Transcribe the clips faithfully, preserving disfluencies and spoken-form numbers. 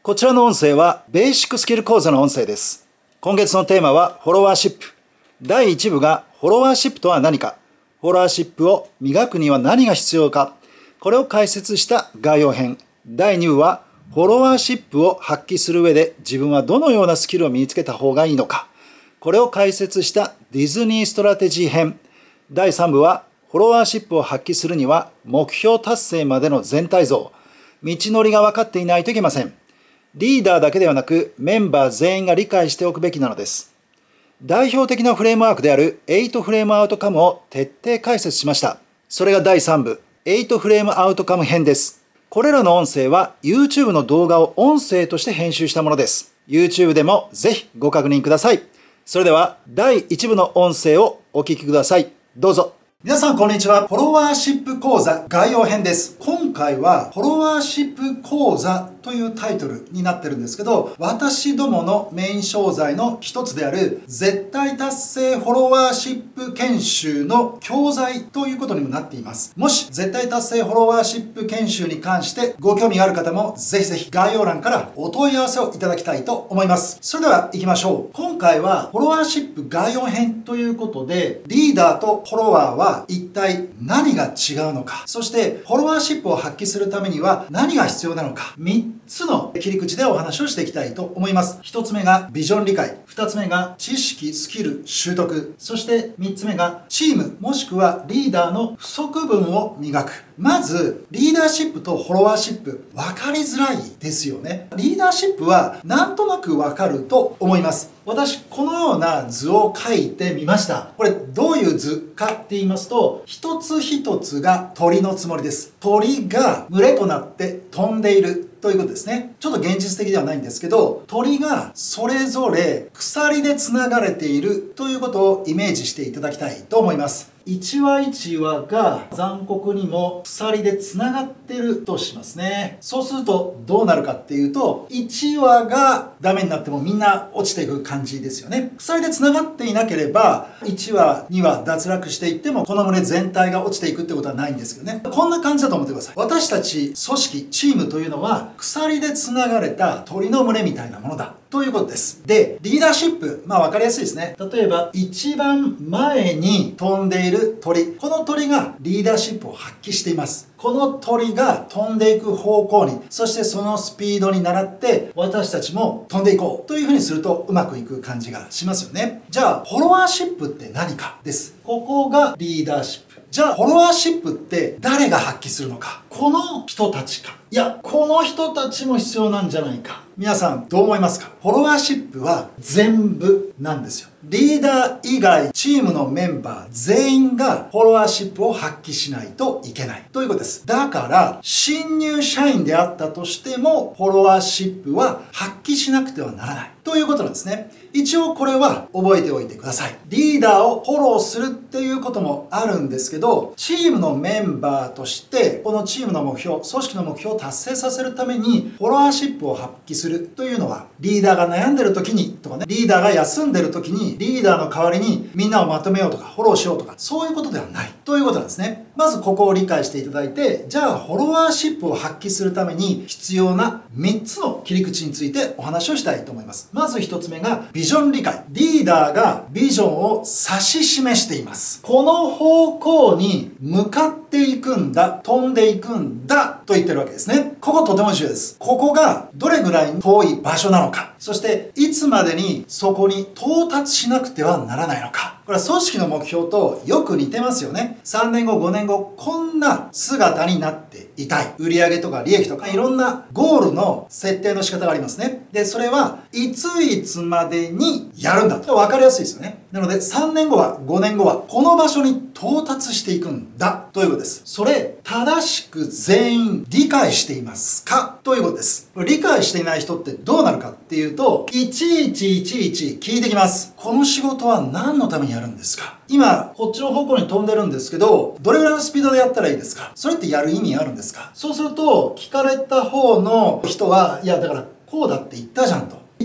こちらの音声はベーシックスキル講座の音声です。今月のテーマはフォロワーシップ。だいいち部がフォロワーシップとは何か、フォロワーシップを磨くには何が必要か、これを解説した概要編。だいに部はフォロワーシップを発揮する上で自分はどのようなスキルを身につけた方がいいのか、これを解説したディズニーストラテジー編。だいさん部はフォロワーシップを発揮するには目標達成までの全体像、道のりが分かっていないといけません。リーダーだけではなくメンバー全員が理解しておくべきなのです。代表的なフレームワークであるエイトフレームアウトカムを徹底解説しました。それがだいさん部、エイトフレームアウトカム編です。これらの音声は YouTube の動画を音声として編集したものです。YouTube でもぜひご確認ください。それではだいいち部の音声をお聞きください。どうぞ。皆さんこんにちは。フォロワーシップ講座概要編です。今回はフォロワーシップ講座というタイトルになってるんですけど、私どものメイン商材の一つである絶対達成フォロワーシップ研修の教材ということにもなっています。もし絶対達成フォロワーシップ研修に関してご興味がある方もぜひぜひ概要欄からお問い合わせをいただきたいと思います。それでは行きましょう。今回はフォロワーシップ概要編ということで、リーダーとフォロワーは一体何が違うのか、そしてフォロワーシップを発揮するためには何が必要なのか、みっつの切り口でお話をしていきたいと思います。ひとつめがビジョン理解、ふたつめが知識スキル習得、そしてみっつめがチームもしくはリーダーの不足分を磨く。まずリーダーシップとフォロワーシップ分かりづらいですよね。リーダーシップはなんとなく分かると思います。私このような図を描いてみました。これどういう図かって言いますと、一つ一つが鳥のつもりです。鳥が群れとなって飛んでいるということですね。ちょっと現実的ではないんですけど、鳥がそれぞれ鎖でつながれているということをイメージしていただきたいと思います。一羽一羽が残酷にも鎖でつながってるとしますね。そうするとどうなるかっていうと、いち羽がダメになってもみんな落ちていく感じですよね。鎖でつながっていなければいち羽に羽脱落していってもこの群れ全体が落ちていくってことはないんですけどね。こんな感じだと思ってください。私たち組織チームというのは鎖でつながれた鳥の群れみたいなものだということです。で、リーダーシップ、まあ分かりやすいですね。例えば一番前に飛んでいる鳥、この鳥がリーダーシップを発揮しています。この鳥が飛んでいく方向に、そしてそのスピードに倣って私たちも飛んでいこうというふうにするとうまくいく感じがしますよね。じゃあフォロワーシップって何かです。ここがリーダーシップ。じゃあフォロワーシップって誰が発揮するのか。この人たちか、いやこの人たちも必要なんじゃないか。皆さんどう思いますか？フォロワーシップは全部なんですよ。リーダー以外チームのメンバー全員がフォロワーシップを発揮しないといけないということです。だから新入社員であったとしてもフォロワーシップは発揮しなくてはならないということなんですね。一応これは覚えておいてください。リーダーをフォローするっていうこともあるんですけど、チームのメンバーとしてこのチームの目標、組織の目標を達成させるためにフォロワーシップを発揮するというのは、リーダーが悩んでる時にとかね、リーダーが休んでる時にリーダーの代わりにみんなをまとめようとかフォローしようとか、そういうことではないということなんですね。まずここを理解していただいて、じゃあフォロワーシップを発揮するために必要なみっつの切り口についてお話をしたいと思います。まずひとつめがビジョン理解。リーダーがビジョンを指し示しています。この方向に向かっていくんだ、飛んでいくんだと言ってるわけですね。こことても重要です。ここがどれぐらい遠い場所なのか、そしていつまでにそこに到達しなくてはならないのか。これは組織の目標とよく似てますよね。さんねんご、ごねんご、こんな姿になっていたい。売上とか利益とかいろんなゴールの設定の仕方がありますね。で、それはいついつまでにやるんだと分かりやすいですよね。なのでさんねんごはごねんごはこの場所に到達していくんだということです。それ正しく全員理解していますかということです。理解していない人ってどうなるかっていうと、いちいちいちいち聞いてきます。この仕事は何のためにやるんですか？今こっちの方向に飛んでるんですけど、どれぐらいのスピードでやったらいいですか？それってやる意味あるんですか？そうすると聞かれた方の人は、いやだからこうだって言ったじゃんと。い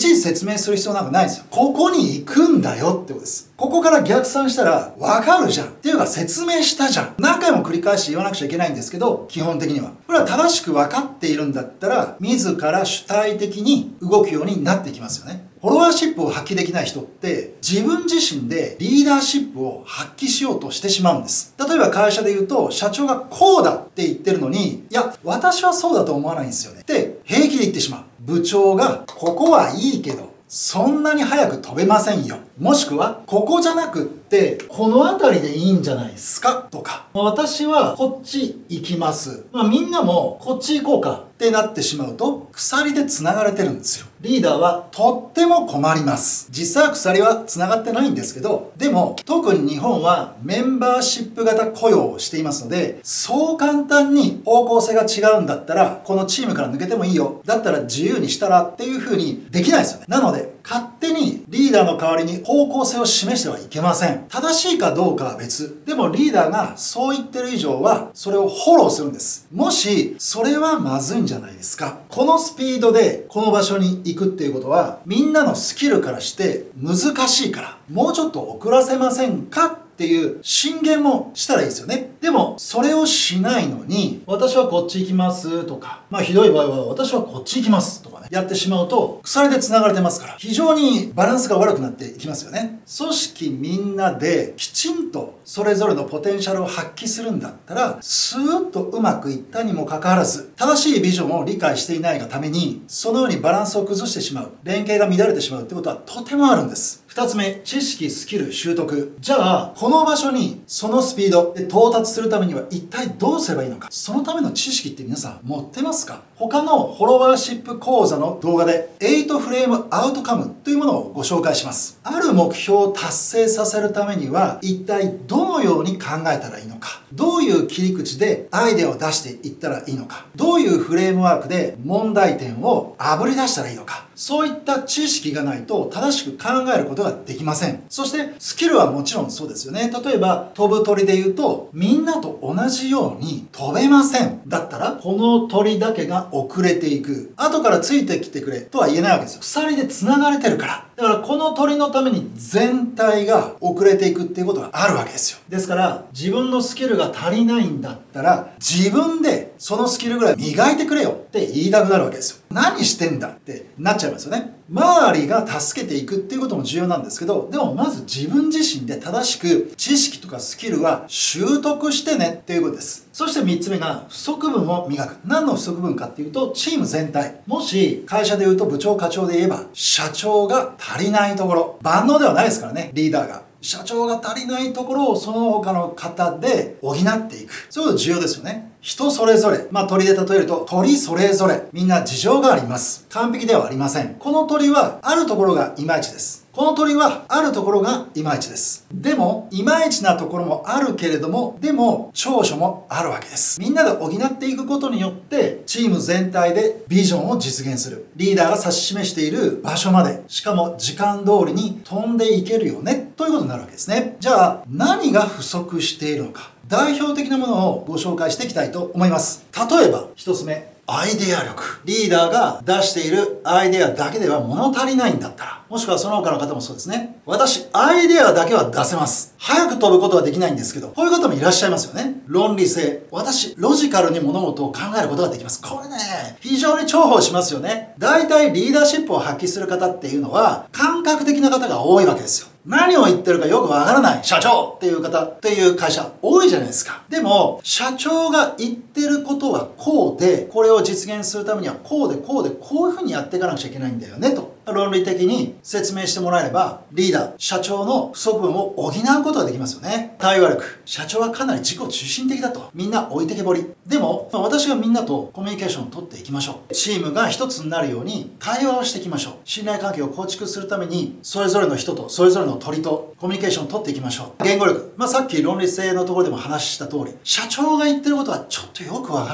いちいち説明する必要なんかないんですよ。ここに行くんだよってことです。ここから逆算したらわかるじゃん。っていうか説明したじゃん。何回も繰り返し言わなくちゃいけないんですけど、基本的には。これは正しく分かっているんだったら、自ら主体的に動くようになってきますよね。フォロワーシップを発揮できない人って自分自身でリーダーシップを発揮しようとしてしまうんです。例えば会社で言うと社長がこうだって言ってるのに、いや私はそうだと思わないんですよねって平気で言ってしまう。部長がここはいいけどそんなに早く飛べませんよ。もしくはここじゃなくってこの辺りでいいんじゃないですかとか、私はこっち行きます、まあ、みんなもこっち行こうかってなってしまうと鎖で繋がれてるんですよ。リーダーはとっても困ります。実際は鎖は繋がってないんですけど、でも特に日本はメンバーシップ型雇用をしていますので、そう簡単に方向性が違うんだったらこのチームから抜けてもいいよ、だったら自由にしたらっていう風にできないですよね。なので勝手にリーダーの代わりに方向性を示してはいけません。正しいかどうかは別。でもリーダーがそう言ってる以上はそれをフォローするんです。もしそれはまずいんじゃないですか。このスピードでこの場所に行くっていうことはみんなのスキルからして難しいから、もうちょっと遅らせませんかっていう進言もしたらいいですよね。でもそれをしないのに、私はこっち行きますとか、まあひどい場合は私はこっち行きますとかね、やってしまうと鎖で繋がれてますから非常にバランスが悪くなっていきますよね。組織みんなできちんとそれぞれのポテンシャルを発揮するんだったらスーッとうまくいったにもかかわらず、正しいビジョンを理解していないがためにそのようにバランスを崩してしまう、連携が乱れてしまうってことはとてもあるんです。ふたつめ、知識、スキル、習得。じゃあ、この場所にそのスピードで到達するためには一体どうすればいいのか。そのための知識って皆さん持ってますか？他のフォロワーシップ講座の動画でエイトフレームアウトカムというものをご紹介します。ある目標を達成させるためには一体どのように考えたらいいのか。どういう切り口でアイデアを出していったらいいのか。どういうフレームワークで問題点をあぶり出したらいいのか。そういった知識がないと正しく考えることができません。そしてスキルはもちろんそうですよね。例えば飛ぶ鳥で言うとみんなと同じように飛べません。だったらこの鳥だけが遅れていく。後からついてきてくれとは言えないわけですよ。鎖で繋がれてるから。だからこの鳥のために全体が遅れていくっていうことがあるわけですよ。ですから自分のスキルが足りないんだったら自分でそのスキルぐらい磨いてくれよって言いたくなるわけですよ。何してんだってなっちゃいますよね。周りが助けていくっていうことも重要なんですけど、でもまず自分自身で正しく知識とかスキルは習得してねっていうことです。そしてみっつめが不足分を磨く。何の不足分かっていうとチーム全体。もし会社で言うと部長課長で言えば社長が足りないところ、万能ではないですからね、リーダーが。社長が足りないところをその他の方で補っていく。そういうこと重要ですよね。人それぞれ、まあ鳥で例えると鳥それぞれみんな事情があります。完璧ではありません。この鳥はあるところがいまいちです。この鳥はあるところがいまいちです。でもいまいちなところもあるけれども、でも長所もあるわけです。みんなで補っていくことによってチーム全体でビジョンを実現する。リーダーが指し示している場所まで、しかも時間通りに飛んでいけるよねということになるわけですね。じゃあ何が不足しているのか、代表的なものをご紹介していきたいと思います。例えば一つ目、アイデア力。リーダーが出しているアイデアだけでは物足りないんだったら、もしくはその他の方もそうですね。私、アイデアだけは出せます。早く飛ぶことはできないんですけど、こういう方もいらっしゃいますよね。論理性。私、ロジカルに物事を考えることができます。これね、非常に重宝しますよね。大体リーダーシップを発揮する方っていうのは、感覚的な方が多いわけですよ。何を言ってるかよくわからない社長っていう方っていう会社多いじゃないですか。でも社長が言ってることはこうで、これを実現するためにはこうでこうでこういうふうにやっていかなくちゃいけないんだよねと論理的に説明してもらえれば、リーダー社長の不足分を補うことができますよね。対話力。社長はかなり自己中心的だと、みんな置いてけぼり。でも、まあ、私がみんなとコミュニケーションを取っていきましょう。チームが一つになるように会話をしていきましょう。信頼関係を構築するためにそれぞれの人とそれぞれの鳥とコミュニケーションを取っていきましょう。言語力。まあ、さっき論理性のところでも話した通り、社長が言ってることはちょっとよくわからない。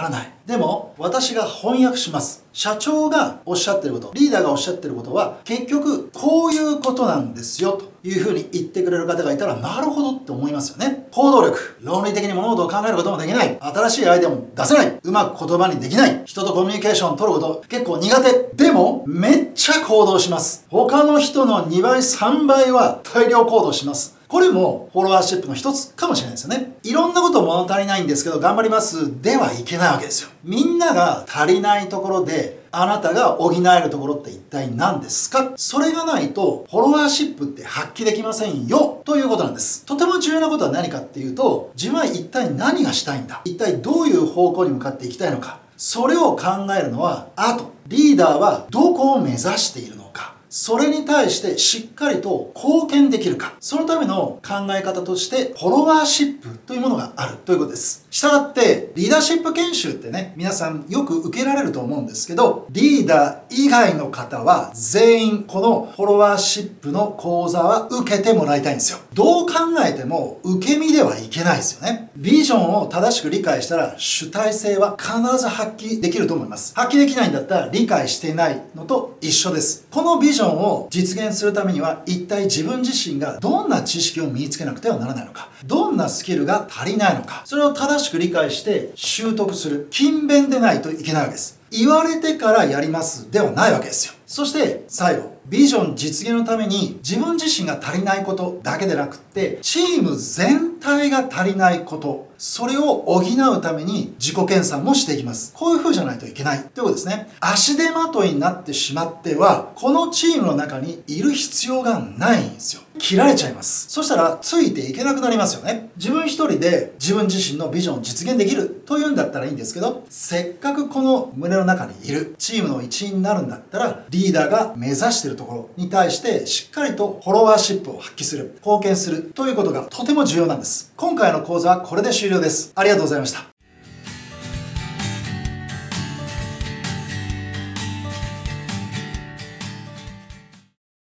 でも私が翻訳します。社長がおっしゃってること、リーダーがおっしゃってることは結局こういうことなんですよというふうに言ってくれる方がいたら、なるほどって思いますよね。行動力、論理的に物事を考えることもできない、新しいアイデアも出せない、うまく言葉にできない、人とコミュニケーションを取ること結構苦手、でもめっちゃ行動します。他の人のにばいさんばいは大量行動します。これもフォロワーシップの一つかもしれないですよね。いろんなこと物足りないんですけど頑張りますではいけないわけですよ。みんなが足りないところであなたが補えるところって一体何ですか？それがないとフォロワーシップって発揮できませんよということなんです。とても重要なことは何かっていうと、自分は一体何がしたいんだ、一体どういう方向に向かっていきたいのか、それを考えるのはあと、リーダーはどこを目指しているのか、それに対してしっかりと貢献できるか、そのための考え方としてフォロワーシップというものがあるということです。したがってリーダーシップ研修ってね、皆さんよく受けられると思うんですけど、リーダー以外の方は全員このフォロワーシップの講座は受けてもらいたいんですよ。どう考えても受け身ではいけないですよね。ビジョンを正しく理解したら主体性は必ず発揮できると思います。発揮できないんだったら理解していないのと一緒です。このビジョンを実現するためには一体自分自身がどんな知識を身につけなくてはならないのか、どんなスキルが足りないのか、それを正しく理解して習得する、勤勉でないといけないわけです。言われてからやりますではないわけですよ。そして最後、ビジョン実現のために自分自身が足りないことだけでなくって、チーム全体が足りないこと、それを補うために自己研鑽もしていきます。こういう風じゃないといけないということですね。足手まといになってしまっては、このチームの中にいる必要がないんですよ。切られちゃいます。そしたらついていけなくなりますよね。自分一人で自分自身のビジョンを実現できるというんだったらいいんですけど、せっかくこの胸の中にいるチームの一員になるんだったら、リーダーが目指しているところに対してしっかりとフォロワーシップを発揮する、貢献するということがとても重要なんです。今回の講座はこれで終了です。ありがとうございました。